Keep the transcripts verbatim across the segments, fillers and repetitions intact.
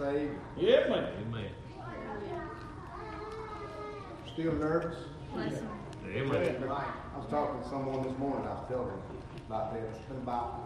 saved. Yeah, man. Amen. Still nervous? Bless him. Amen. I was talking to someone this morning, I was telling them about that. It's been about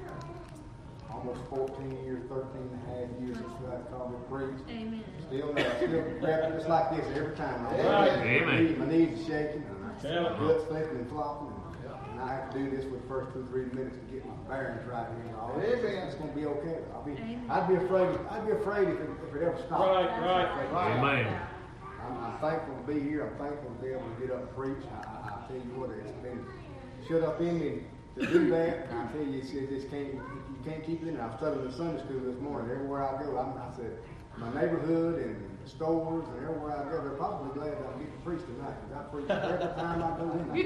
almost fourteen years, thirteen and a half years since I called it preach. Amen. Still nervous, still rapping just like this every time. I'm Right. Amen. My knees are shaking, and Tell my him. guts flipping and flopping. And I have to do this for the first two, three minutes to get my bearings right here. And all that. It's going to be okay. I'll be, Amen. I'd be afraid. I'd be afraid if it, if it ever stopped. Right, right. Amen. I'm, I'm thankful to be here. I'm thankful to be able to get up and preach. I, I, I tell you what, it's been shut up in me to do that. And I tell you, it's, it just can't, you can't keep it in. I was studying in Sunday school this morning. Everywhere I go, I'm, I said, my neighborhood and the stores and everywhere I go, they're probably glad that I get to preach tonight. Because I preach every time I go in. I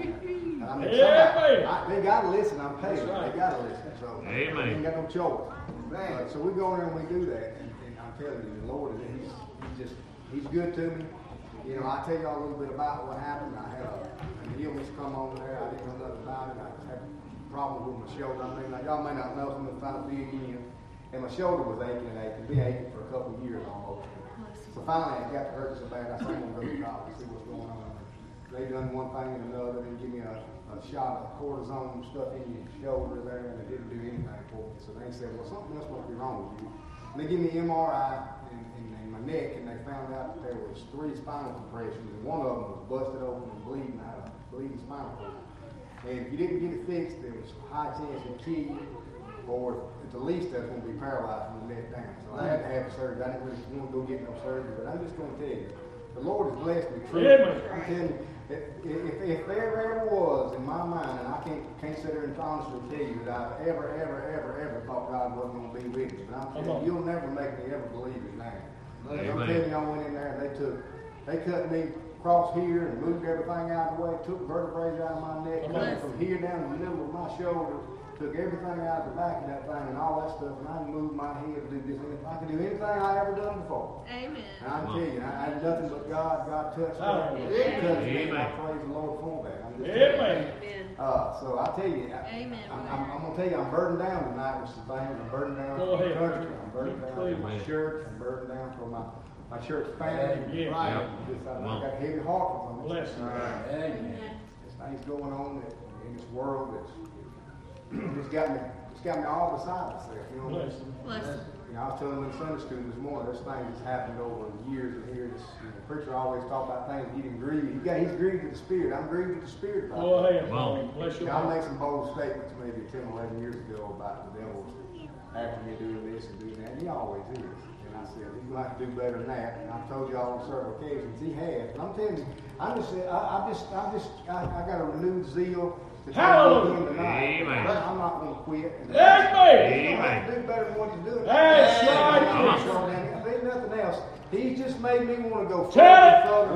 and I mean, Yeah, somebody, man. I, they got to listen. I'm paid. That's right. They got to listen. So Amen. I ain't got no choice. Uh, so we go in there and we do that. And, and I'm telling you, the Lord, he's, he's just, he's good to me. You know, I'll tell y'all a little bit about what happened. I had a, an illness come on there. I didn't know nothing about it. I had problems with my shoulder. I mean, like, y'all may not know, so I'm going to try to be again. And my shoulder was aching and aching. Been aching for a couple of years almost. So finally, it got to hurt so bad. I said, I'm going to go to the doctor and see what's going on. They done one thing and another and give me a, a shot of cortisone stuff in your shoulder there, and it didn't do anything for me. So they said, well, something else must be wrong with you. And they give me an M R I in, in, in my neck, and they found out that there was three spinal compressions, and one of them was busted open and bleeding out, bleeding spinal cord. And if you didn't get it fixed, there was a high chance it kill you, or at the least that's going to be paralyzed from the neck down. So I had to have surgery. I didn't really want to go get no surgery, but I'm just going to tell you, the Lord has blessed me truly. Yeah, man. I'm telling you, if, if, if there ever was in my mind, and I can't can't sit there and honestly tell you that I've ever, ever, ever, ever thought God wasn't going to be with me, but I'm telling you, you'll never make me ever believe it now. I'm telling you, I went in there and they took, they cut me across here and moved everything out of the way, took vertebrae out of my neck, cut me from here down to the middle of my shoulder, took everything out of the back of that thing and all that stuff, and I moved my head to do this. I could do anything I ever done before. Amen. And I can tell you, I, I had nothing but God. God touched me. Amen. He touched me, and I Amen. praise the Lord for that. I'm just Amen. Amen. uh, so I tell you, I, Amen. I'm, I'm, I'm gonna tell you, I'm burdened down tonight with some things. I'm burdened down Go for the ahead. country. I'm burdened down for my Amen. church. I'm burdened down for my my church family. Yeah. Right. Yeah. Just, I, I Well. got heavy heart from it. Bless you. Amen. There's things going on that, in this world that's it's got me, it's got me all beside myself. You know. Bless him. Bless him. You know, I was telling them in Sunday school this morning, there's things that's happened over years and years. You know, the preacher always talk about things he didn't grieve. He got, he's grieved with the Spirit. I'm grieved with the Spirit about Go it. ahead, Wow. man. Bless You your know, I heart. made some bold statements maybe ten, eleven years ago about the devil after me doing this and doing that. And he always is. And I said, he's going to have to do better than that. And I've told y'all on several occasions, he has. But I'm telling you, I'm just, I, I'm just, I'm just, I, I got a renewed zeal to try to do him tonight. Amen. I'm not going to quit. And Amen. he's going to have to do better than what he's doing. That's right. Come on. If ain't nothing else, he's just made me want to go Tell it. further.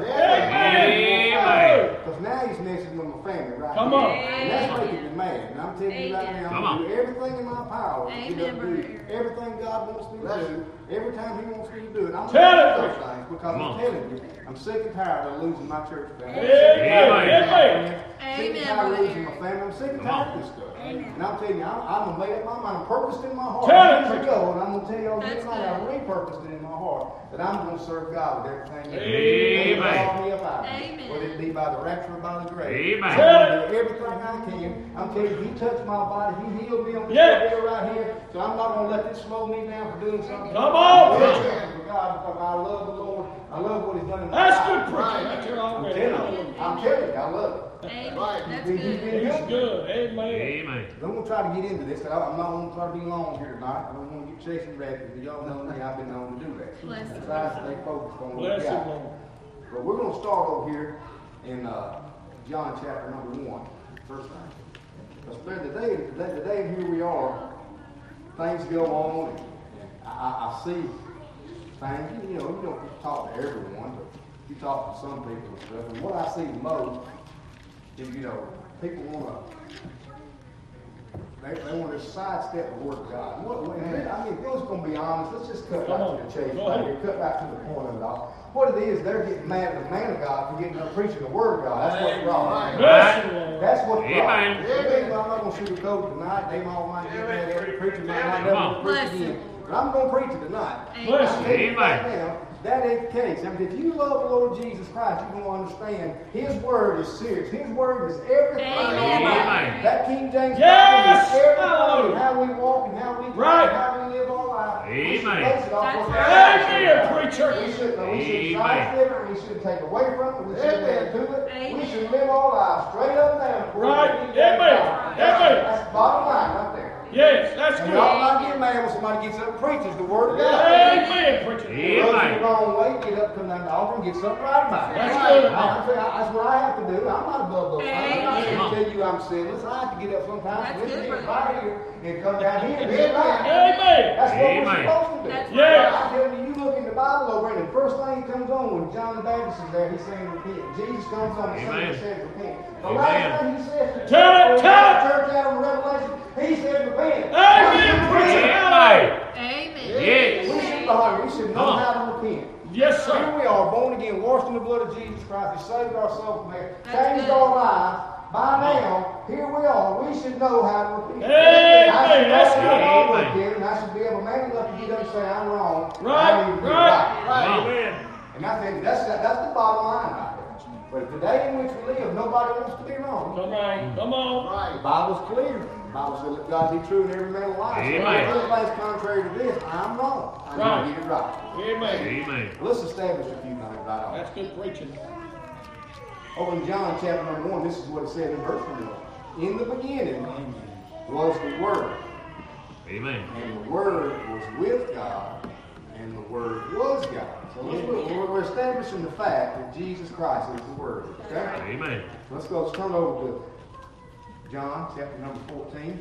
Amen. Because now he's messing with my family right Come here. on. And that's making me mad. And I'm telling you right now, Come I'm on. going to do everything in my power to get Amen, up and do brother. everything God wants me to do. Every time he wants me to do it. I'm Tell going to it. do those things because Come I'm on. telling you, I'm sick and tired of losing my church family. Amen. Amen. Sick and Amen, tired of brother. losing my family. I'm sick and Come on. tired of this stuff. Amen. And I'm telling you, I'm, I'm gonna make up my mind. I'm purposed in my heart. Tell it, years preacher. ago, and I'm gonna tell you all That's this night. I good. repurposed it in my heart that I'm gonna serve God with everything. that Amen. He called me up out of. Amen. Whether it be by the rapture or by the grave. Amen. I'm gonna do everything I can. I'm telling you, He touched my body. He healed me on this Yeah. deal right here. So I'm not gonna let this slow me down for doing something. Come on, I'm preacher. doing for God because I love the Lord. I love what He's done in my That's life. good preaching. That's your I'm already. telling you. I'm telling you, I love it. Amen. That's He- he- good. he- He's good. Amen. Amen. I'm going to try to get into this. I'm not going to try to be long here tonight. I don't want to get chasing rabbits. But y'all know me. I've been known to do that. Bless I him. try to stay focused on what we Bless him, got. Lord. But we're going to start over here in uh, John chapter number one, first thing. Because today, today, today, here we are. Things go on. And I, I, I see things. You know, you don't talk to everyone, but you talk to some people and stuff. And what I see the most is, you know, people want to. They, they want to sidestep the word of God. What, what, I mean, if we're going to be honest, let's just cut back to the chase. Go Right ahead. here, cut back to the point of it all. What it is, they're getting mad at the man of God for getting up preaching the word of God. That's what's wrong. Bless you, Lord. That's what's wrong. Amen. I'm not going to sugarcoat it tonight. They all might get mad at it. Preacher might not Come on. never preach Bless again. you. But I'm going to preach it tonight. Bless I'm you. telling you right Amen. now, that ain't the case. I mean, if you love the Lord Jesus Christ, you're going to understand His word is serious. His word is everything. Amen. That King James Yes. Bible is everything. Hallelujah. How we walk and how we talk Right. and how we live our life. We should Amen. base it off what That's God right. said. Amen, preacher. We shouldn't, we shouldn't Amen. sidestep it. We shouldn't take away from it. We shouldn't add to it. Amen. We should live our lives straight up and down. according to Right. the King James Amen. Bible. Amen. That's the bottom line right there. Yes, that's And good. y'all not get mad when somebody gets up and preaches the word of God. Amen, preacher. Amen. Goes the wrong way, get up, come down the altar, and get something right about it. That's Right. good. I- I tell you, That's what I have to do. I'm not above those things. I'm not here to Amen. tell you I'm sinless. I have to get up sometimes, That's listen good, to it brother. right here, and come down here and get it right. Amen. That's what we're Amen. supposed to do. That's right. I tell you, you look in the Bible over, and the first thing that comes on when John the Baptist is there, he's saying repent. Jesus comes on the Sunday Amen. and says repent. The Amen. last thing he says to Tell it, the tell it. church out of Revelation, he said repent. Amen, preacher. Amen. Amen. Yes. We should know, we should know Come on. how to repent. Yes, Here sir. we are, born again, washed in the blood of Jesus Christ. He saved our soul from hell, That's changed good. our lives. By now, here we are. We should know how to repent. Amen. I should know That's how good. to know Amen. again, and I should be able, man, enough to get up and say, I'm wrong. I Right, need to do right. right. Come on. Amen. And I think that's, that's the bottom line right there. But today in which we live, nobody wants to be wrong. Come on, come on. The Bible's clear. The Bible says, let God be true and every man a liar. So if Amen. anybody's contrary to this, I'm wrong. I Right. need to get it right. Amen. Amen. Let's establish a few things right off. That's good preaching. Over in John chapter number one, this is what it said in verse one. In the beginning was the Word, Amen. and the Word was with God, and the Word was God. So let's look, we're, we're establishing the fact that Jesus Christ is the Word. Okay? Amen. Let's go. Let's turn over to John chapter number fourteen,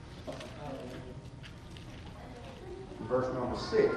verse number six.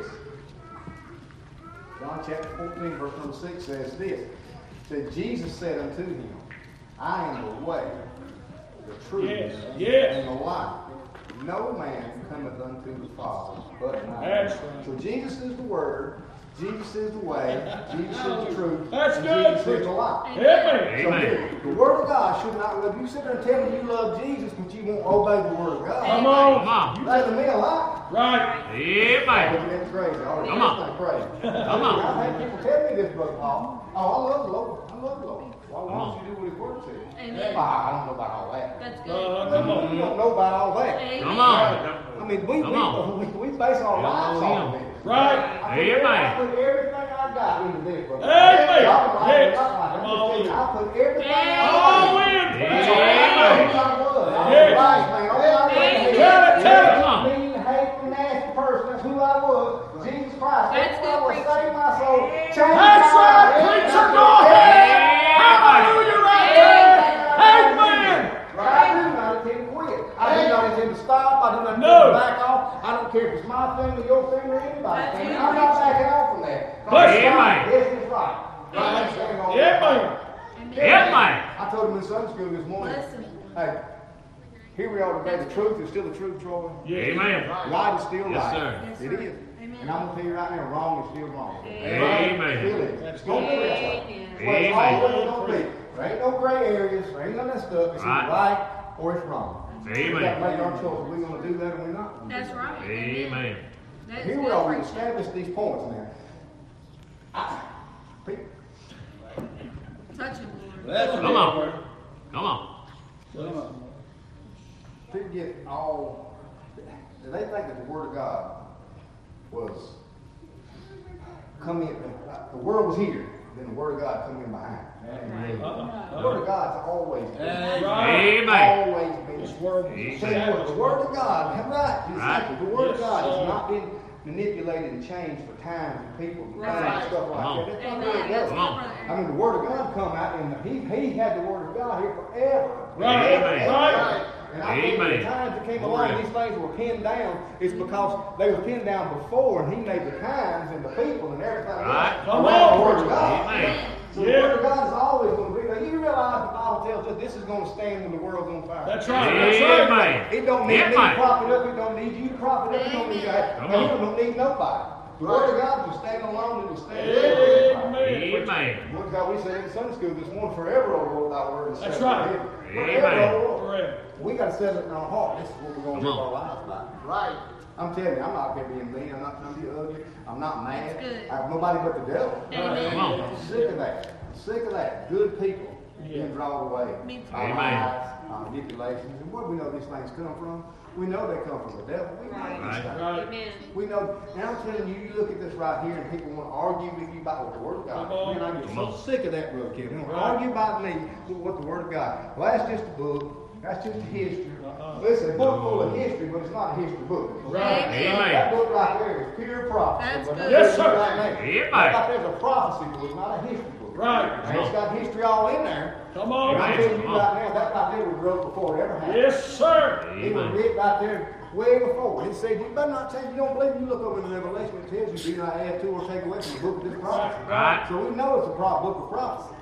John chapter fourteen, verse number six says this. It said, Jesus said unto him, I am the way, the truth, Yes, yes. and the life. No man cometh unto the Father but by me. That's right. So Jesus is the Word, Jesus is the way, Jesus is the truth, That's and good, Jesus is preacher. the life. Amen. So Amen. here, the Word of God should not, if you sit there and tell me you love Jesus, but you won't obey the Word of God, Come Come on. on. you telling me a lie. Right. Amen. That's crazy. Oh, Come that's on. not crazy. Come on. I've had people tell me this, Brother Paul. Oh, I love the Lord. I love the Lord. Why, why Come don't you do what His Word says? Amen. Ah, I don't know about all that. That's good. Uh, come on. You don't know about all that. Amen. Come on. I mean, we, Come we, on. we, we base our Yeah, lives oh, on yeah. this. Right. I put, every- Amen. I put everything I got into this, brother. Amen. Y'all can like it, Yes. y'all like it. Come I'm on. just telling you, I put everything I Amen. got Oh, into in, it. preacher. I know Amen. who I was. I was Yes. right, man. I'm not Amen. Tell it, tell it. Come on. mean, hateful, nasty person. That's who I was. Jesus Christ. That's That's who I good was. preaching. Saved my soul. Changed That's my right, life. preacher. That's Go what- ahead. Amen. Hallelujah, right there. Amen. Right, I do not intend to quit. I do not intend to stop. I do not intend No. to back off. I don't care if it's my family, your family, or anybody's That's family. good I'm not preaching. backing off from that. Bless It's you. right. Amen. Yes, it's right. Right. It's ain't gonna Yeah, be right. man. Amen. I told him in Sunday school this morning. Listen. Hey, here we are today. The truth is still the truth, Troy. Yeah. Amen. Light is still Yes, light. sir. Yes, It sir. is. Amen. And I'm gonna tell you right now, wrong is still wrong. Amen. Right still is. That's It's gonna good. be that way. Amen. That's what it's Amen. always gonna be. There ain't no gray areas. There ain't none of that stuff. It's Right. either right or it's wrong. We gotta Amen. make our choice. We're gonna do that or we're not. gonna do That's that. right. Amen. That's Here we good are. We preaching. established these points now. I, people, Touch him, Lord. That's Come on. Come on. people get all. They think that the Word of God was come in. The Word was here, then the Word of God come in behind. The Word of God's always been. Right. Amen. Always been. This word Amen. is Tell you what, the Word of God, right, exactly. The Word of Yes, God sir. has not been manipulated and changed for times and people and Right. things and stuff Come like on. that. That's not Amen. the way it That's goes. Come good, on. brother I mean, the Word of God come out, and he he had the Word of God here forever. Right. Amen. Right. And I think Amen. the times that came along, Amen. these things were pinned down. It's because they were pinned down before, and he made the times and the people and everything Right. else Come around on. the Word of God. Amen. So the Yeah. Word of God is always going to be there. You realize the Bible tells us this is going to stand when the world's on fire. That's right. That's right. Amen. It don't need me to Amen. prop it up. It don't need you to prop it up. It don't need you. Come It on. don't need nobody. The Word of God will stand alone and will stand there. Amen. Amen. Look how we said in Sunday school this morning, forever, O Lord, thy word is That's settled right. in heaven. Amen. Forever, O Lord. Correct. We got to settle it in our heart. This is what we're going to Come live on. our lives by. Right. I'm telling you, I'm not gonna be mean. I'm not gonna be ugly. I'm not mad. That's good. I have nobody but the devil. Amen. Come on. I'm sick of that. I'm sick of that. Good people being drawn away. Me too. Our Amen. lies, our manipulations. And where do we know these things come from? We know they come from the devil. We know Right. these things. Right. Amen. We know, and I'm telling you, you look at this right here, and people want to argue with you about what the Word of God Come on. is. Man, I get Come so on. sick of that, Brother Kevin. They want to Right. argue about me with what the Word of God. Well, that's just a book. That's just a history. Uh-uh. Listen, a book full of history, but it's not a history book. Right. Amen. That book right there is pure prophecy. That's But good. Yes, sir. right now, Amen. I thought there's a prophecy book, not a history book. Right. And it's got history all in there. Come on. And I'm Amen. telling you Come on. right now, that right there was wrote before it ever happened. Yes, sir. It was Amen. written right there way before. It said, you better not change. You don't believe me? You look over in the Revelation. It tells you, do not add to or take away from the book of this prophecy. Right. So we know it's a pro- book of prophecy.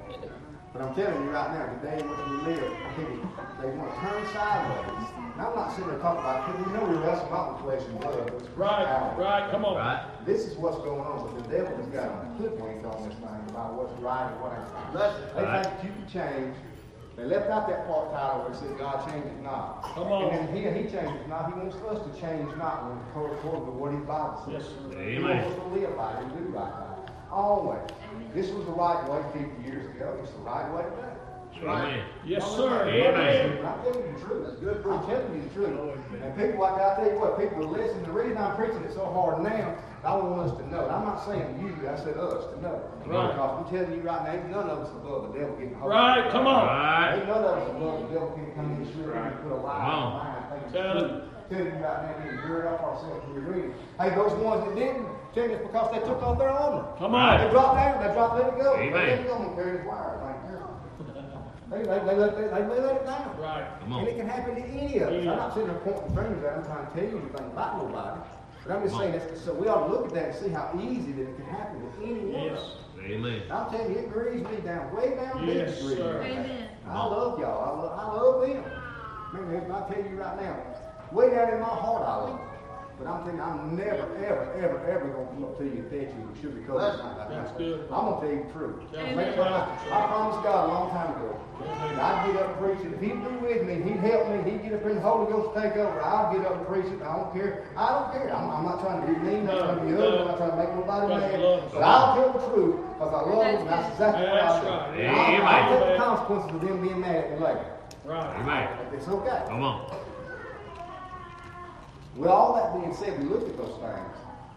But I'm telling you right now, today in which we live, people, they want to turn sideways. And I'm not sitting there talking about, because we know we wrestle not with flesh and blood. But it's Right. principality. Right. Come on. Right. This is what's going on, but the devil has got a hoodwinked on this thing about what's right and what ain't right. They Right. think that you can change. They left out that part title where it said God changes not. Come on. And then he, he changes not. He wants us to change not when according to what his Bible says. Yes, sir. He Amen. wants us to live by it and do right by it. Always. This was the right way fifty years ago. It's the right way today. Amen. Yes, sir. Amen. I'm telling you the truth. That's good. I'm telling you the truth. And people, like I tell you what, people will listen. The reason I'm preaching it so hard now, I want us to know. I'm not saying you, I said us to know. Right. Because I'm telling you right now, ain't none of us above the devil getting hold. Right. Come on. Right. Ain't none of us above the devil can come in and sure and put a lie Come in on. our mind. think it's Tell true. it. Telling you right now, we need to gird up ourselves when we read it. Hey, those ones that didn't, tell you it's because they took off their armor. Come Right. on. They dropped down, they dropped, let it go. Amen. They let it go and carry the wire. Like, they, they, they, let, they, they let it down. Right. Come And it on. can happen to any of us. Any I'm of not sitting there pointing fingers at them trying to tell you anything about nobody. But I'm just Come saying, on. that's, so we ought to look at that and see how easy that it can happen to any one of Yes. us. Amen. I'm telling you, it grieves me down, way down deep. Yes, it grieves sir. me. Amen. I love y'all. I love, I love them. Man, I tell you right now, way down in my heart, I love them. But I'm telling you, I'm never, ever, ever, ever going to come up to you and tell you you should be covered. That's- like that. that's good. I'm going to tell you the truth. Amen. Make sure I, I promised God a long time ago that I'd get up and preach it. If he'd be with me, he'd help me, he'd get up in the Holy Ghost to take over. I'll get up and preach it. I don't care. I don't care. I'm, I'm not trying to be mean. I'm not trying to be ugly. I'm not trying to make nobody That's mad. love. But I'll tell the truth because I love them. And that's exactly what That's I do. right. And I'll, I'll Amen. take the consequences of them being mad at me later. Right. Amen. It's okay. Come on. With all that being said, we look at those things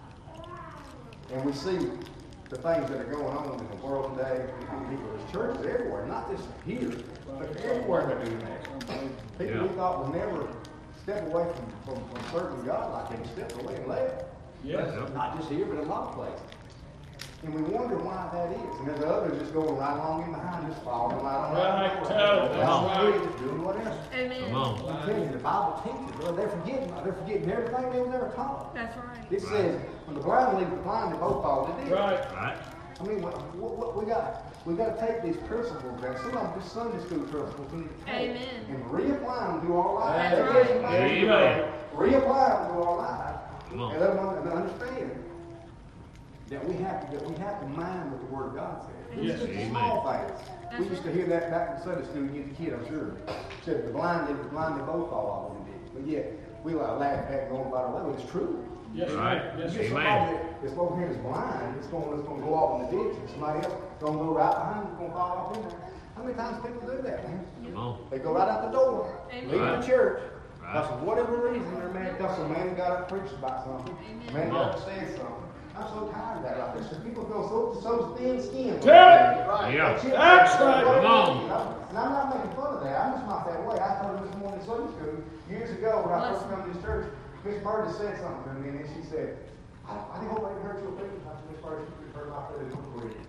and we see the things that are going on in the world today. People, there's churches everywhere, not just here, but everywhere they're doing that. People Yeah. we thought would never step away from, from, from serving God like they stepped away and left. Yes. Yep. Not just here, but in a lot of places. And we wonder why that is. And there's others just going right along in behind, just following right on. Right, tell it. That's Come on. right. Just doing whatever. Amen. Come on. I'm telling you, the Bible teaches, well, they're forgetting, they're forgetting everything they was ever taught. That's right. It says, when the blind lead the blind, they both fall. They did. Right. I Right. mean, what, what, what we got, we got to take these principles, and some of them just Sunday school principles, we need to take Amen. and reapply them to our lives. That's Every right. day, Amen. Reapply them to our lives, Come on. and let them un- and understand that we have to that we have to mind what the Word of God says. Yes. It's just the Amen. small things. That's We used to hear that back in Sunday school when you was a kid, I'm sure. Said the blind lead the blind, they both fall off. They did. But yet we like laugh at going about our way. But it's true. Yes. Right. Yes. You get Amen. somebody that- that's over here that's blind, it's going, it's going to go off in the ditch, and somebody else going to go right behind, it's going to fall off in there. How many times people do that, man? Come on. They go right out the door, Amen. leave Right. the church. Right. Because for whatever reason, they're mad because a man got up and preached about something. Amen. Man got up and said something. I'm so tired of that right there. So people go so, so thin skinned. Tell it. Yeah. That's right. Come on. And I'm not making fun of that. I'm just not that way. I told her this morning in Sunday school, years ago when I first come to this church, Miss Burgess said something to me, and then she said, I, I didn't hope I didn't hurt your feelings. I said, Miss Burgess, you could hurt my feelings for free.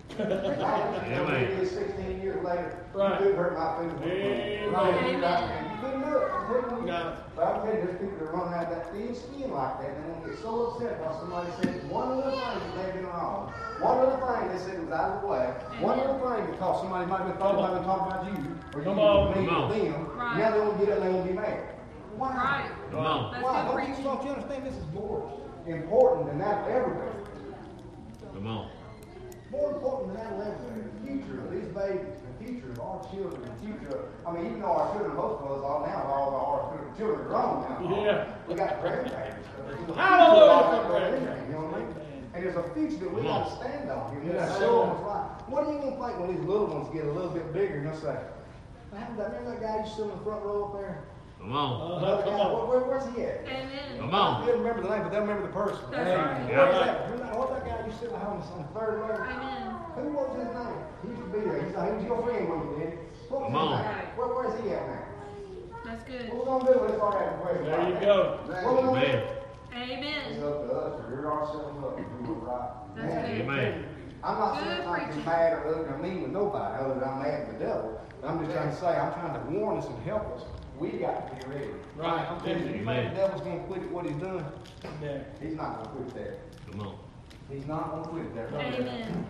Amen. sixteen years later, Right. you could hurt my feelings for free. Amen. Right, you right. You couldn't do it. I'm telling you. No. But I'm telling you, there's people that run out of that thin skin like that, and they won't get so upset because somebody said one little thing that they've been wrong. One little thing they said was out of the way. One little thing because somebody might have been thought might have been talking about you or Come you on. or me Come or on. them. Right. Now they won't get it, they won't be mad. Why? Right. Come on. That's Why? good Don't you, preaching. don't you understand this is more important than that ever been? Come on. More important than that ever been. The future of these babies, the future of our children, the future of, I mean, even though our children, most of us all now, all of our children are grown now. Yeah. We got grandparents. Hallelujah. You know what I mean? And there's a future that we got to stand on. You got to show them what's right. What are you going to think when these little ones get a little bit bigger and they'll say, "Well, remember that guy you stood in the front row up there? Come on. Another come guy, on. where, where, where's he at?" Amen. Come on. They'll remember the name, but they'll remember the person. That's right. Where's that? Remember that, what that guy you stood behind us on the third row? Amen. Who was his name? He used to be there. He's, he was your friend when you did. What was Come his on. name? Where, where's he at now? That's good. What we gonna do when it's all right? There you go. What we gonna Amen. do? Amen. It's up to us to rear ourselves up and do what's right. That's Man, good. Amen. I'm not Good saying I'm preaching. mad or ugly or mean with nobody other than I'm mad at the devil. I'm just trying to say, I'm trying to warn us and help us. We got to be ready. Right. I'm telling you, you think the devil's going to quit at what he's done? Yeah. He's not going to quit there. Come on. He's not going to quit there. Amen.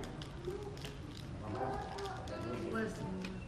Listen.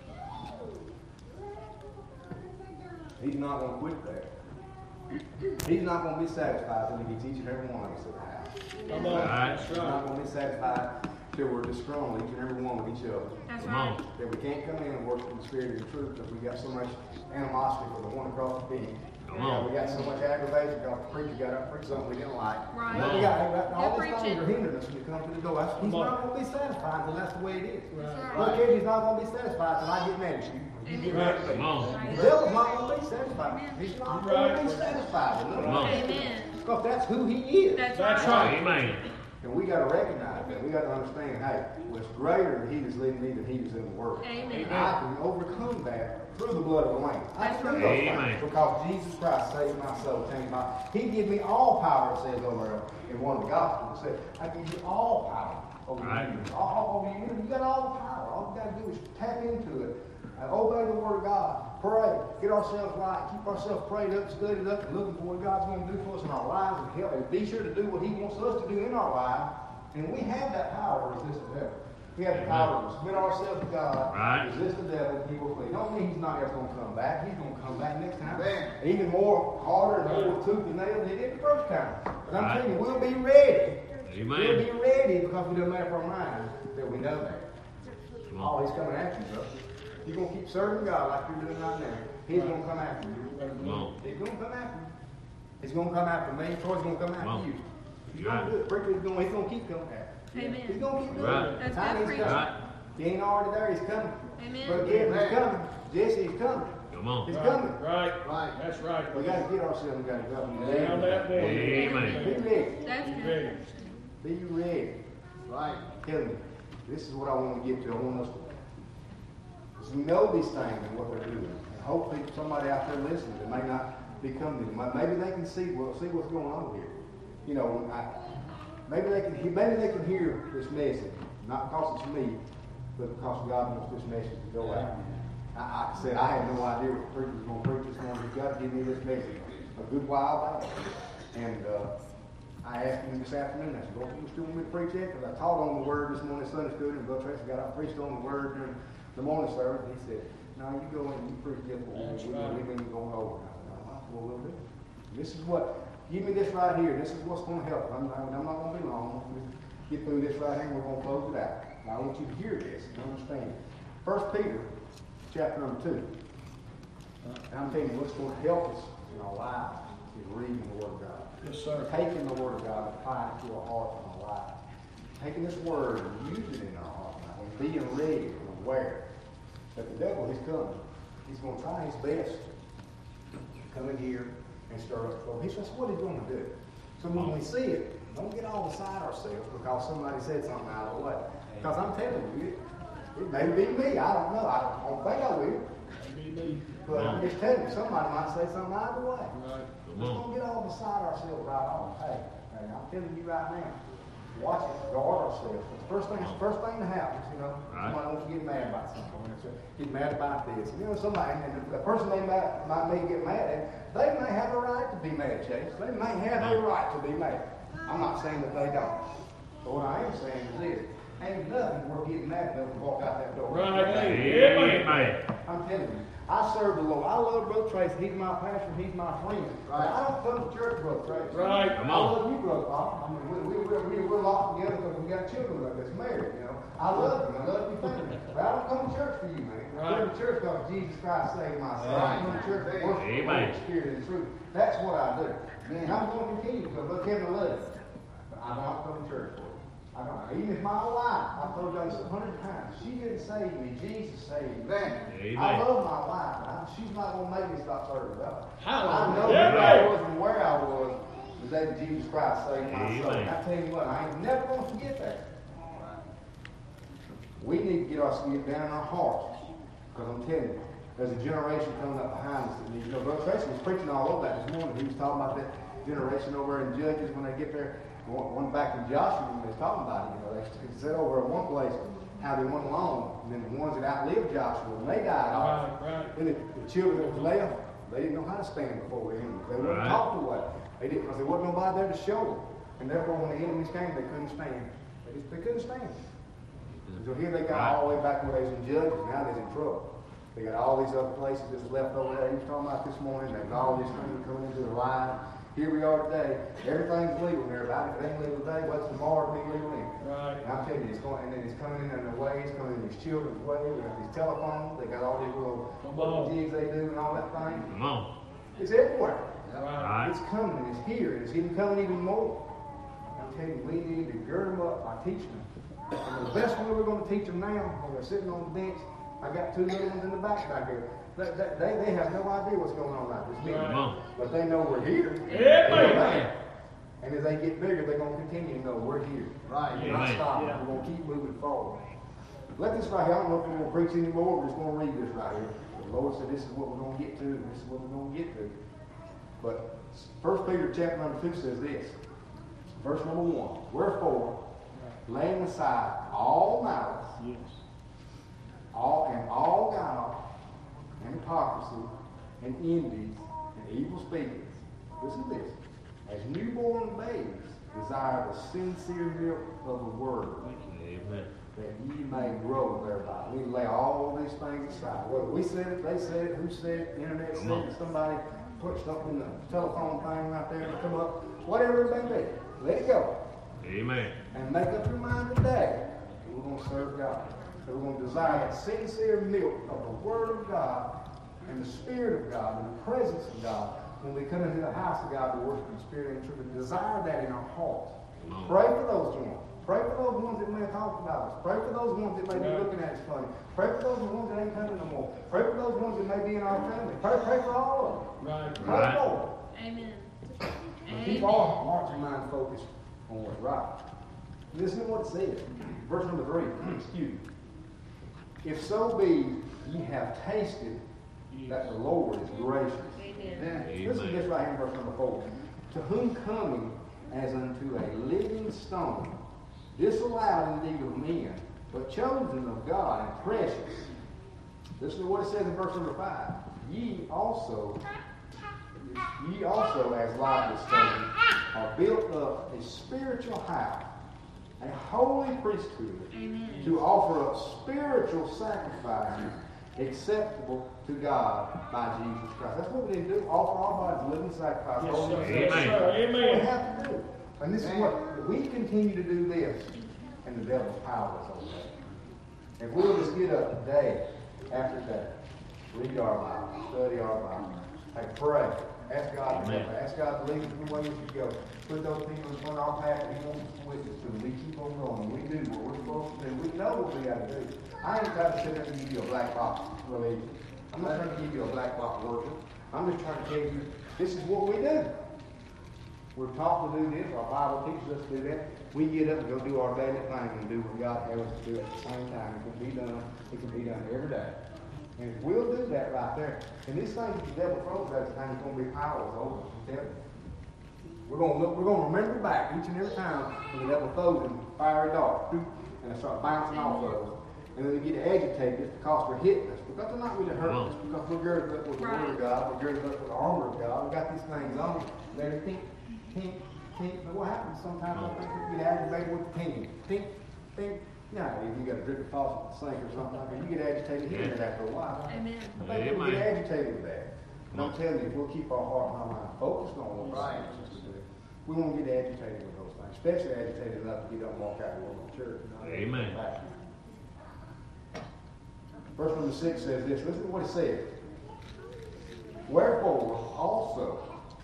He's not going to quit there. He's not going to be satisfied until he gets each and every one of us at the house. Come on. Right. That's He's not right. going to be satisfied till we're destroying each and every one of each other. That's Come right. on. That we can't come in and worship in the spirit and the truth because we got so much animosity for the one across the beam. Come You know, on. we got so much aggravation because the preacher got up and preached something we didn't like. Right. But we got, we got all You're these things preaching. are hindering us when we come to the door. That's, he's Come on. not going to be satisfied until that's the way it is. Right. Look, kid, he's not going to be satisfied until I get mad at you. You get mad at me. Come on. The devil's not going to be satisfied. He's not going to be satisfied. Come on. Amen. Because that's who he is. That's That's right. right. Amen. And we got to recognize that. We got to understand, hey, what's greater than he that's living in than he that's in the world. Amen. And I can overcome that through the blood of the Lamb. I That's can do right. those Amen. things because Jesus Christ saved my soul, changed my. He give me all power. It says over in one of the Gospels. It says, "I give you all power over Right. you. All over you. You got all the power. All you got to do is tap into it. Uh, obey the word of God. Pray. Get ourselves right. Keep ourselves prayed up, studied up, and looking for what God's going to do for us in our lives and help. And be sure to do what He wants us to do in our lives. And we have that power to resist the devil. We have the power to submit ourselves to God, Right. resist the devil, and He will flee. Don't mean He's not ever going to come back. He's going to come back next time. Even more harder and more tooth and nail than He did the first time. But I'm Right. telling you, we'll be ready. We'll Amen. be ready because we don't make up our minds that we know that. Come Oh, on. he's coming after you, brother. You're going to keep serving God like you're doing right now. He's going to come after you. Come on. He's going to come after you. He's going to come after me. Troy's going to come Come on. after you. He's You're going right. to do it. Preacher's going, he's going to keep coming after you. Amen. He's going to keep doing Right. it. That's Time good he's preaching. coming. Right. He ain't already there. He's coming. Amen. Brother Kevin, he's coming. Jesse, he's coming. Come on. He's Right. coming. Right. Right. That's right. We got to get ourselves. We got to go. Down that Be day. Amen. ready. That's Be good. ready. Be ready. Right. Tell me. This is what I want to get to. I want us to you know these things and what they're doing. And hopefully somebody out there listening that may not be coming to them. Maybe they can see well, see what's going on here. You know, I, maybe they can maybe they can hear this message, not because it's me, but because God wants this message to go out. I, I said I had no idea what the preacher was going to preach this morning. But God gave me this message a good while back, and uh, I asked him this afternoon. I said, "Well, you still want me to preach it?" Because I taught on the Word this morning, Sunday school, and Brother Tracy got up and preached on the Word during the morning service. And he said, "No, you go in and you preach just what we right. we've been going over." And I said, "Oh, well, we'll do. This is what. Give me this right here. This is what's going to help. I'm, I'm not going to be long. We'll get through this right here, and we're going to close it out. And I want you to hear this and understand. First Peter, chapter number two. And I'm telling you, what's going to help us in our lives is reading the Word of God. Yes, sir. Taking the Word of God and applying it to our heart and our lives. Taking this Word and using it in our heart and being ready and aware that the devil is coming. He's going to try his best to come in here and stir up trouble. That's what he's going to do. So when we see it, don't get all beside ourselves because somebody said something out of the way. Because I'm telling you, it, it may be me. I don't know. I don't, I don't think I will. Be me. But I'm just telling you, somebody might say something out of the way. Right. Come Let's on. don't get all beside ourselves right on. Hey, hey, I'm telling you right now, watch it, guard ourselves. The first thing, the first thing that happens, you know, Right. somebody wants to get mad about something. Get mad about this. You know, somebody, and the person they might, might may get mad at, they may have a right to be mad, Chase. They may have a right to be mad. I'm not saying that they don't. But what I am saying is this. Ain't nothing worth getting mad enough to walk out that door. Right. Amen. I'm telling you, I serve the Lord. I love Brother Tracy. He's my pastor. He's my friend. Right. I don't come to church, Brother Tracy. Right. Come I on. love you, Brother Bob. I mean, we, we, we're, we, we're locked together because we got children that's married, you know. I love you. I love your family. But I don't come to church for you, man. I Right. come to church because Jesus Christ saved my soul. I come to church to worship the Amen. Holy Spirit and truth. That's what I do. And I'm going to continue because Brother Kevin loves you. But I don't come to church for you. I don't. Even if my wife, I've told y'all this a hundred times, she didn't save me. Jesus saved me. Amen. I love my wife. I, she's not going to make me stop serving God. Hallelujah. I know Yeah, who I right. was and where I was the day that Jesus Christ saved my soul. Amen. I tell you what, I ain't never going to forget that. We need to get our get down in our hearts. Because I'm telling you, there's a generation coming up behind us that needs, you know, Brother Tracy was preaching all over that this morning. He was talking about that generation over in Judges when they get there. One, one back in Joshua when they was talking about it, you know, they said over in one place how they went along, and then the ones that outlived Joshua, when they died off, Right, right. then the, the children that was left, they didn't know how to stand before the enemy. They weren't Right. taught the way. They didn't, because there wasn't nobody there to show them. And therefore, when the enemies came, they couldn't stand. They, just, they couldn't stand. So here they got Right. all the way back where they was in Judges. Now they're in trouble. They got all these other places that's left over there. He was talking about this morning. There's all these things coming into the line. Here we are today. Everything's legal there about it. If it ain't legal today, what's tomorrow be legal then? Right. And I'm telling you, it's going, and then it's coming in their way. It's coming in these children's way. We got these telephones. They got all these little Come little on. jigs they do and all that thing. Come on. It's everywhere. Right. Right. It's coming. It's here. It's even coming even more. I'm telling you, we need to gird them up by teaching them. And the best way we're going to teach them now, when they're sitting on the bench, I got two little ones in the back back here. They, they, they have no idea what's going on right this minute. Come on. But they know we're here. Amen. And as they get bigger, they're going to continue to know we're here. Right. We're not Amen. stopping. Yeah. We're going to keep moving forward. Let this right here, I don't know if we're going to preach anymore. We're just going to read this right here. The Lord said this is what we're going to get to, and this is what we're going to get to. But First Peter chapter number two says this. Verse number one. Wherefore, laying aside all malice, Yes. all and all guile, and hypocrisy, and envies, and evil speakings. Listen to this. As newborn babes, desire the sincere milk of the word, Amen. that ye may grow thereby. We lay all these things aside. Whether we said it, they said it, who said it, the internet said it, somebody put something in the telephone thing right there to come up, whatever it may be. Let it go. Amen. And make up your mind today that we're going to serve God. That we're going to desire that sincere milk of the Word of God and the Spirit of God and the presence of God when we come into the house of God to worship in spirit and truth. And desire that in our hearts. Pray for those ones. Pray for those ones that may have talked about us. Pray for those ones that may be looking at us funny. Pray for those ones that ain't coming no more. Pray for those ones that may be in our family. Pray, pray for all of them. Right. Pray Right. for them. Amen. And keep Amen. our hearts and minds focused on what's right. Listen to what it says. Verse number three. Excuse me. If so be ye have tasted that the Lord is gracious. Amen. Listen to this right here in verse number four. To whom coming as unto a living stone, disallowed indeed of men, but chosen of God and precious. Listen to what it says in verse number five. Ye also Ye also, as lively stones, are built up a spiritual house, a holy priesthood, Amen. to offer up spiritual sacrifices acceptable to God by Jesus Christ. That's what we need to do. Offer our bodies living sacrifice. Yes, holy sir. and Yes, Amen. sir. That's what we Amen. have to do. And this is what we continue to do this, and the devil's power is over that. If we'll just get up day after day, read our Bible, study our Bible, and pray. Ask God to help. Amen. Ask God to lead us in the way we should go. Put those people in front of our path that He wants us to witness to. We keep on going. We do what we're supposed to do. We know what we got to do. I ain't trying to sit there and give you a black box religion. I'm not trying to give you a black box worship. I'm just trying to tell you this is what we do. We're taught to do this. Our Bible teaches us to do that. We get up and go do our daily thing and do what God has us to do at the same time. It can be done. It can be done every day. And if we'll do that right there, and this thing that the devil throws at us, it's going to be powerless over us. I'm telling you. We're going to look. We're going to remember back each and every time when the devil throws them fiery darts, and they start bouncing off of us, and then we get agitated just because we're hitting us. Because they're not really hurting us. Because we're girded up with the Word of God. We're girded up with the armor of God. We got these things on. Let it think, think, think. But what happens sometimes? I think we get aggravated with thinking, think, think, Yeah, if you got a dripping faucet at the sink or something like that, you get agitated hearing it after a while. Amen. I think we'll get Amen. agitated with that. And I'm telling you, if we'll keep our heart and our mind focused on what we're supposed to do, we won't get agitated with those things, especially agitated enough to get up and walk out and go to church. Amen. Verse number six says this. Listen to what it says. Wherefore also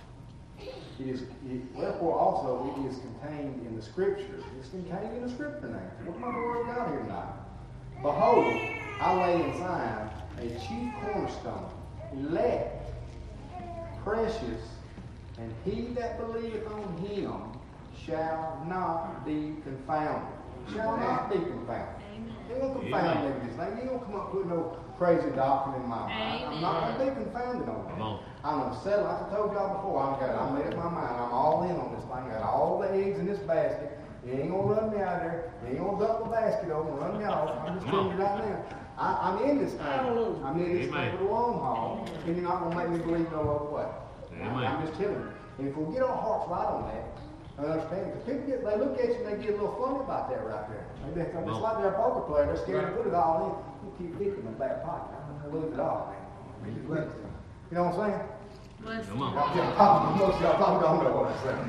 it is it, wherefore also it is contained in the scripture. It's contained in the scripture now. Look at the word of God here tonight. Behold, I lay in Zion a chief cornerstone, elect, precious, and he that believeth on him shall not be confounded. Shall not be confounded. Amen. He ain't gonna confound me with this thing. He ain't gonna come up with no crazy doctrine in my mind. I'm not gonna be confounded on Come that. on. I'm gonna settle, like I told y'all before, I'm got I made up my mind. I'm all in on this thing. I got all the eggs in this basket. You ain't gonna run me out there. You ain't gonna dump the basket over and run me off. I'm just telling you right now. I, I'm in this thing. Hallelujah. I'm in this Amen. thing for the long haul. And you're not gonna make me believe no other way. I'm, Amen. I'm just telling you. And if we get our hearts right on that, I understand. Because people get, they look at you and they get a little funny about that right there. Maybe they, it's No. like they're a poker player. They're scared to put it all in. You keep picking the back pocket. I'm gonna lose it all, man. You know what I'm saying? Bless Come you. on. Y'all probably, most of y'all probably don't know what I'm saying.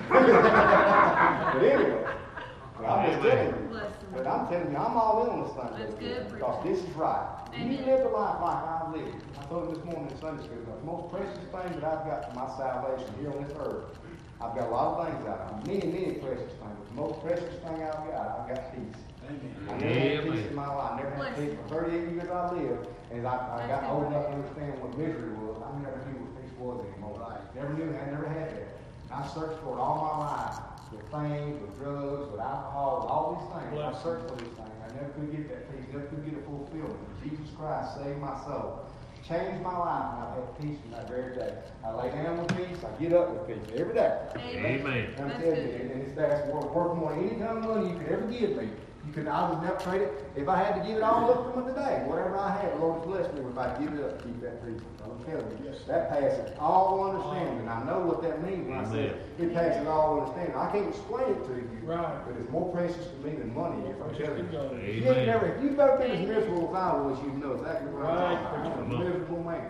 But anyway, I'm just telling you. Bless you. But I'm telling you, I'm all in on this thing. That's good, preacher. Because this is right. You Amen. live the life like I live. I told you this morning in Sunday school, the most precious thing that I've got for my salvation here on this earth. I've got a lot of things out of it. Many, many precious things. But the most precious thing I've got, I've got peace. I never had peace in my life. I never had peace for thirty-eight years I lived. And I, I got old enough to understand what misery was. I never knew what peace was anymore. Never knew, I never had that. I searched for it all my life. With things, with drugs, with alcohol, with all these things. I searched for these things. I never could get that peace. Never could get a fulfillment. Jesus Christ saved my soul. Changed my life, and I've had peace from that very day. I lay down with peace, I get up with peace every day. Amen. I'm That's telling you, good. and it's that's worth worth more than any kind of money you could ever give me. You could, I would never trade it. If I had to give it all up from it today, whatever I had, the Lord has blessed me with. If I give it up to keep that peace. I'm telling you, that passes all understanding. I know what that means when I say it passes all understanding. I can't explain it to you, Right. but it's more precious to me than money. If I'm telling you. Amen. If you ain't never, if you've ever been as miserable as I was, you know exactly what I'm Right. talking about. I'm a miserable man.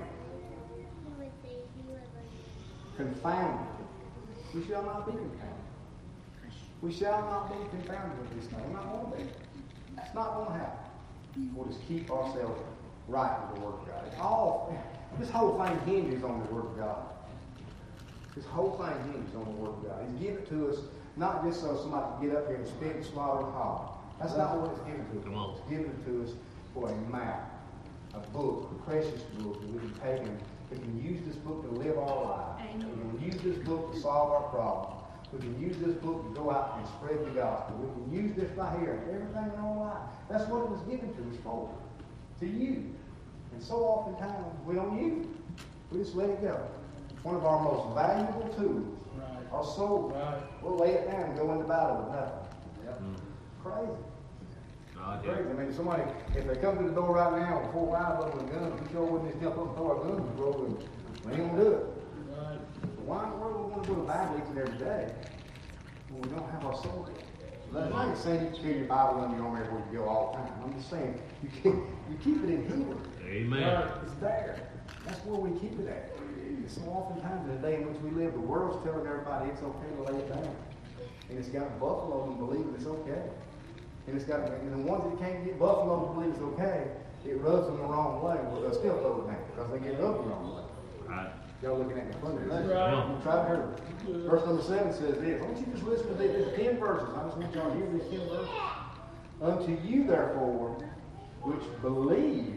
Confounded. We shall not be confounded. We shall not be confounded with this thing. We're not going to be. It's not going to happen. We'll just keep ourselves right with the Word of God. It's all, this whole thing hinges on the Word of God. This whole thing hinges on the Word of God. He's given it to us not just so somebody can get up here and spit and swallow and holler. That's not what it's given to us. Come on. It's given it to us for a mouth, a book, a precious book that we can take and we can use this book to live our lives. Amen. We can use this book to solve our problems. We can use this book to go out and spread the gospel. We can use this right here and everything in our life. That's what it was given to us for, to use. And so oftentimes we don't use it. We just let it go. One of our most valuable tools, Right. our soul. Right. We'll lay it down and go into battle with nothing. Mm. Crazy. God, yeah. Crazy. I mean, somebody, if they come to the door right now with four or five of them with guns, we sure wouldn't just jump up and throw our guns in the door. We ain't gonna do it. Right. But why in the world do we want to go to Bible each and every day when we don't have our soul? I'm not saying you can carry your Bible under your arm everywhere you go all the time. I'm just saying you keep, you keep it in here. Amen. It's there. That's where we keep it at. So oftentimes in the day in which we live, the world's telling everybody it's okay to lay it down. And it's got buffalo to believe it's okay. And it's got, and the ones that can't get buffalo to believe it's okay, it rubs them the wrong way. Well, they'll still throw it down because they get rubbed the wrong way. Right. Y'all looking at me funny. Right. You try to hear it. Verse number seven says this. Why don't you just listen to these? There's ten verses. I just want y'all to hear these ten verses. Unto you, therefore, which believe,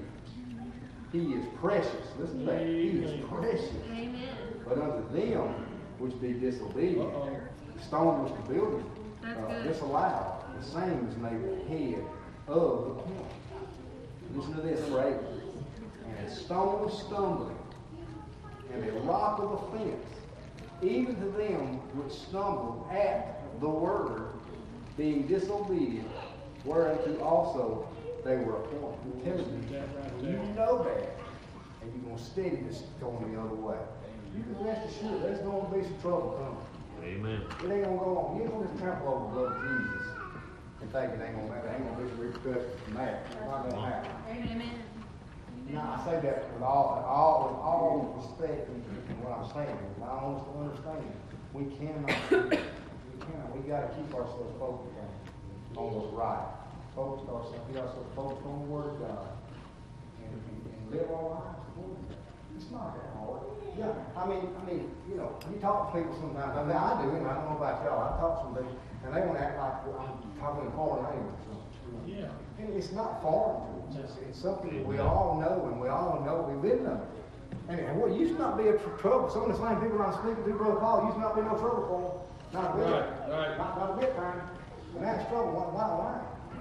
he is precious. Listen to that. He is precious. Amen. But unto them which be disobedient, Uh-oh. the stone which the builders That's uh, good. disallowed, the same is made the head of the corner. Listen to this phrase. And a stone of stumbling, and a rock of offense, even to them which stumble at the word, being disobedient, whereunto also they were appointed. I'm telling you, you know that, and you're going to steady this going the other way. You can rest assured there's going to be some trouble coming. Amen. It ain't going to go on. You ain't going to trample over the blood of Jesus. and thinking they ain't gonna, they ain't gonna be repercussions from that. It's not gonna happen. Amen. Now, I say that with all, all, with all respect in in what I'm saying, with my honest understanding. We cannot, we cannot, we gotta keep ourselves focused on, on what's right. Focus ourselves, get ourselves focused on the Word of God. And, and, and live our lives according to that. It's not that hard. Yeah, I mean, I mean, you know, you talk to people sometimes, I mean, I do, and I don't know about y'all, I talk to some people, and they wanna act like I'm talking in foreign language or something. Yeah. And it's not foreign to us. It's, it's something that we all know, and we all know we live under. And it well, used to not be a tr- trouble. Some of the same people I'm speaking to, Brother Paul, used to not be no trouble for them. Not a bit. Right, right. Not, not a bit time. And that's trouble. Why? Why? Why?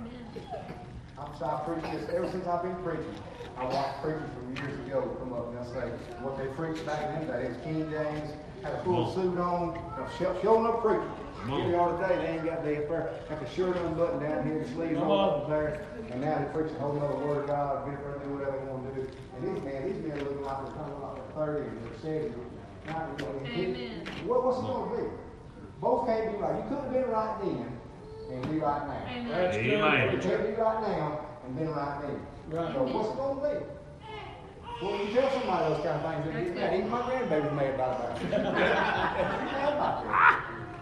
I'm so I preach this ever since I've been preaching. I watched preachers from years ago come up and they'll say what they preached back then. That is King James, had a full suit on, show, showing up preaching. Here they are today. They ain't got their got the shirt unbuttoned down here, the sleeves Come on on. there, and now they're preaching a whole other word of God, get ready to do whatever they want to do. And these men, these men are looking like they're coming like they're thirty and they're seventy. Amen. What, what's it going to be? Both can't be right. You couldn't have been right then and be right now. Amen. That's good. Amen. You can't be right now and been right then. Right. So what's it going to be? Well, you tell somebody those kind of things, they get mad. Even my grandbaby's mad about that. She's mad about that.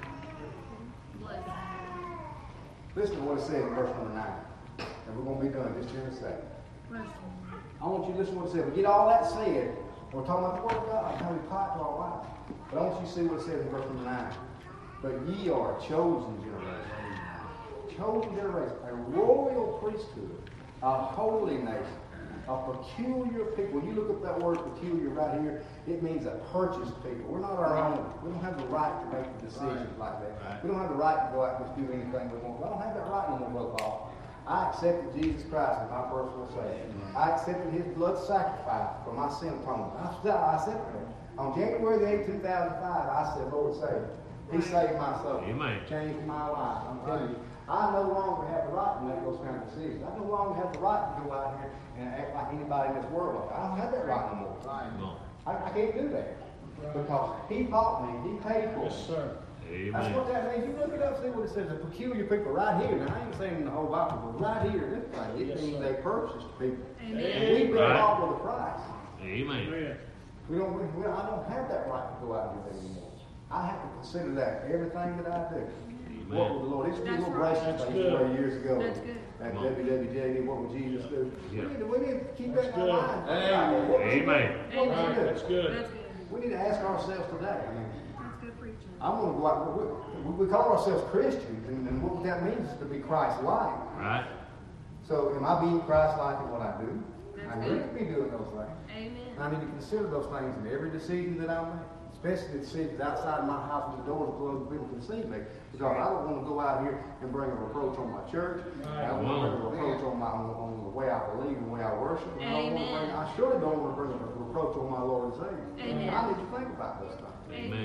Bless. Listen to what it says in verse number nine. And we're going to be done just here in a second. Bless. I want you to listen to what it says. But get all that said, we're talking about the Word of God, how we apply it to our life. But I want you to see what it says in verse number nine. But ye are a chosen generation. Chosen generation, a royal priesthood, a holy nation, a peculiar people. When you look up that word peculiar right here, it means a purchased people. We're not our own. We don't have the right to make decisions like that. Right. We don't have the right to go out and just do anything we want. I don't have that right no more, Brother Paul. I accepted Jesus Christ as my personal Savior. I accepted His blood sacrifice for my sin atonement. I, I accepted it. On January the eighth, two thousand five, I said, Lord, save me. He saved my soul. Amen. Changed my life. I'm telling you, I no longer have the right to make those kind of decisions. I no longer have the right to go out here and act like anybody in this world. I don't have that right no more. Come on. I, I can't do that. Because He bought me. He paid for Yes, me. sir. That's what Amen. that means. You look it up, see what it says. The peculiar people right here. Now, I ain't saying in the whole Bible, but right here, this thing, it Yes, means sir. they purchased people. Amen. And we've been Right. bought with a price. Amen. Amen. We don't, we, we, I don't have that right to go out and do that anymore. I have to consider that everything that I do. What would the Lord? It's a That's little right. gracious That's thing good. way years ago. That's good. At Come on. W W J D, what would Jesus do? We Yeah. need to, we need to keep That's that in our good. mind. Amen. What would He do? Amen. What would He Right, do? that's good. That's good. We need to ask ourselves today. I mean, That's good preaching. I want to go out. We, we, we call ourselves Christians, and, and what that means is to be Christ-like. Right. So, am I being Christ-like in what I do? That's I good. need to be doing those things. Amen. And I need to consider those things in every decision that I make, especially the decisions outside my house when the doors are closed and people can see me. Because I don't want to go out here and bring a reproach on my church. I don't want to bring a reproach on my on, on the way I believe and the way I worship. And I, don't want to bring, I surely don't want to bring a reproach on my Lord and Savior. Amen. I need to think about those things. Amen.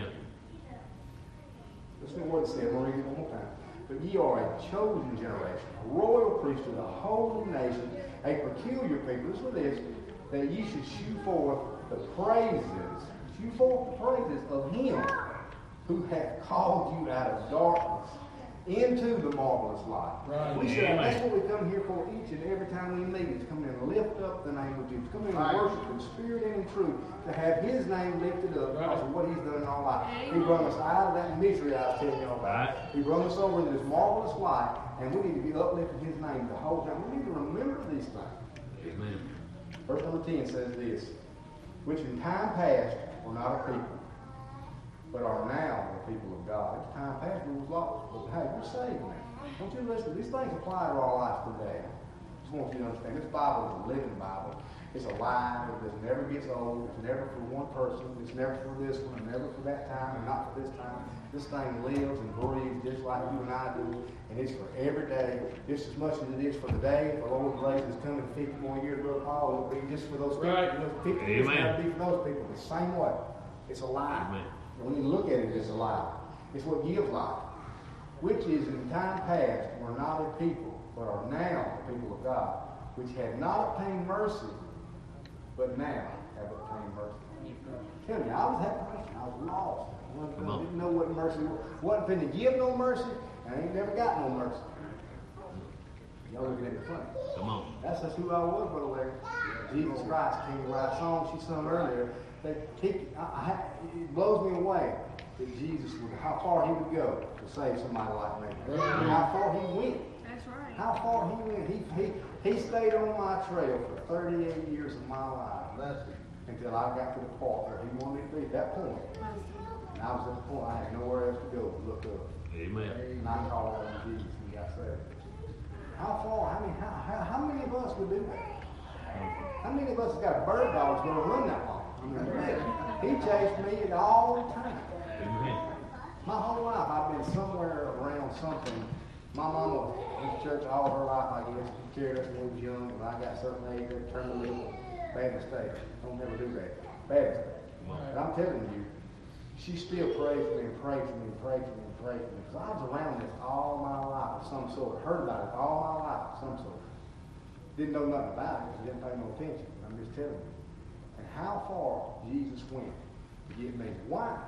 Listen to what it said. I'm going to read it one more time. But ye are a chosen generation, a royal priesthood, a holy nation, a peculiar people. This is what it is. That ye should shew forth the praises, shew forth the praises of Him who hath called you out of darkness into the marvelous light. Right. We should, Amen. that's what we come here for each and every time we meet. Is come in and lift up the name of Jesus. Come in and Right. worship in spirit and in truth. To have His name lifted up because of what He's done in our life. He Amen. brought us out of that misery I was telling you about. Right. He brought us over into this marvelous light, and we need to be uplifting His name the whole time. We need to remember these things. Amen. Verse number ten says this, which in time past were not a people, but are now the people of God. In time past we was lost, but hey, we're saved now. Don't you listen? These things apply to our life today. I just want you to understand, this Bible is a living Bible. It's alive. It never gets old. It's never for one person. It's never for this one, and never for that time, and not for this time. This thing lives and breathes just like you and I do, and it's for every day, just as much as it is for the day. If the Lord grace is coming fifty more years, Brother Paul, it'll be just for those Right. people. Those fifty years Amen. gotta be for those people. The same way. It's alive. Amen. And when you look at it, it's alive. It's what gives life. Which is in time past were not a people, but are now the people of God, which had not obtained mercy, but now have obtained mercy. Tell me, I was that person. I was lost. I wasn't- Come on. didn't know what mercy was. Wasn't finna give no mercy, and I ain't never got no mercy. Y'all looking at me funny. Come on. That's just who I was, Brother Larry. Jesus Christ came to write a song she sung earlier. That he, I, I, it blows me away that Jesus would, how far he would go to save somebody like me. And how far he went. That's right. How far he went. He, he, he stayed on my trail for thirty-eight years of my life. Until I got to the part where he wanted me to be at that point. And I was at the point I had nowhere else to go but look up. Amen. And I called out on Jesus and got saved. How far? I mean, how, how, how many of us would do that? How many of us have got a bird dog that's going to run that long? I mean, really, he chased me all the time. Amen. My whole life, I've been somewhere around something. My mama went to church all her life, I guess. She carried us when we was young. When I got a certain age, they turned me loose. Bad mistake. Don't never do that. Bad mistake. But I'm telling you, she still prays for me and prays for me and prays for me and prays for me. Because I was around this all my life of some sort. Heard about it all my life of some sort. Didn't know nothing about it because I didn't pay no attention. I'm just telling you. And how far Jesus went to get me. Why?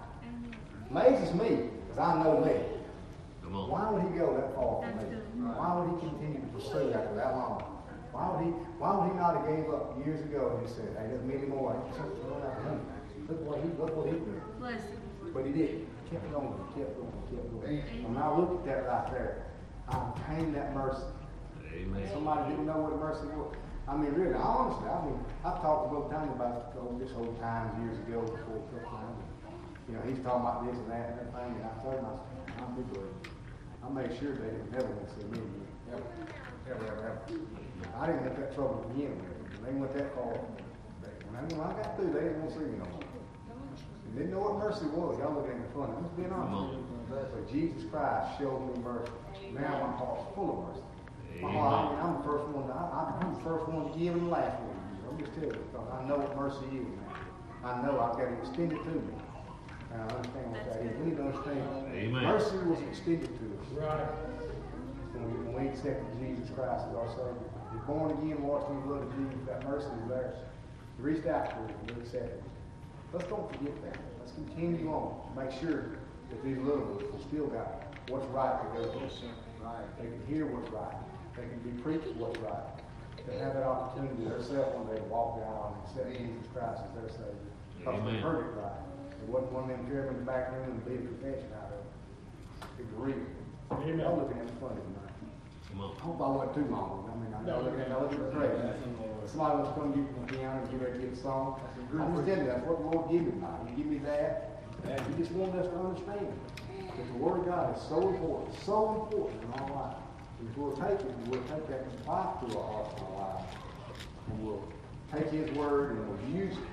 Amazes me because I know me. Come on. Why would he go that far for That's me? good. Why would he continue to pursue after that long? Why would he? Why would he not have gave up years ago and just said, "Hey, there's many more. I can't run after him. Look what he, look what he did." Bless you. But he did. He kept going. He kept going. He kept going. And when I look at that right there, I obtained that mercy. Amen. Somebody didn't know what mercy was. I mean, really, honestly, I mean, I've talked to Brother Tony about oh, this whole time years ago before Christmas. You know, he's talking about this and that and everything, and I told him, I said, I'm big word. I made sure they didn't never want to see me again. Ever, ever, ever, ever. I didn't have that trouble to begin with. When they went that far, they, when, I, when I got through, they didn't want to see me no more. They didn't know what mercy was. Y'all looking at me funny. I'm just being honest. But Jesus Christ showed me mercy. Now my heart's full of mercy. My heart, I mean, I'm the first one. To, I, I'm the first one to give and the last one to give. I'm just telling you because I know what mercy is, man. I know I've got it extended to me. And I understand what that is. We need to understand. Amen. Mercy was extended to us. Right. When we, when we accepted Jesus Christ as our Savior. You're born again, washed in the blood of Jesus. That mercy is there. You reached out to it and we accepted it. Let's don't forget that. Let's continue on. Make sure that these little ones have still got what's right to go with. Right. They can hear what's right. They can be preached what's right. They have that opportunity themselves one day to walk out and accept Jesus Christ as their Savior. Because they Amen. heard it right. It wasn't one of them carrying in the back room and be a confession out of it. It was real. Amen. Y'all looking at me funny tonight. Come on. I hope I wasn't too long. I mean, I know looking at me looking crazy. Somebody wants to come get the piano and get ready to get a song. I'm just telling you, that's what the Lord gave me tonight. He give me that. And He just wanted us to understand that the Word of God is so important, so important in our life. And if we'll take it, we'll take that life to our hearts and our lives. And we'll take His Word and we'll use it.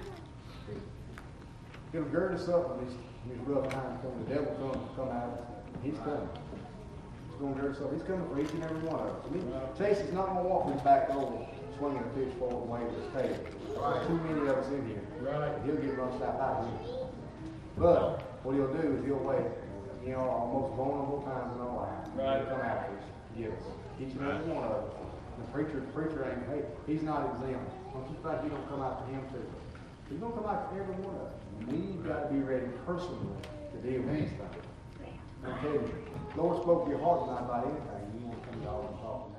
It'll gird us up when these, these rough times come. The devil comes to come out of us. He's coming. He's going to gird us up. He's coming for each and every one of us. I mean, Chase is not going to walk me back over swinging a pitchfork and waving his tail. There's too many of us in here. Right. He'll get run slap out of here. But what he'll do is he'll wait, you know, our most vulnerable times in our life. Right. He'll come after us, get us. Each and every one of us. The preacher, the preacher ain't, hey, he's not exempt. Don't you think he's going to come after him too? He's going to come after every one of us. We've got to be ready personally to deal with these things. I'm telling you, Lord spoke to your heart tonight about anything. You want to come to y'all and talk to me.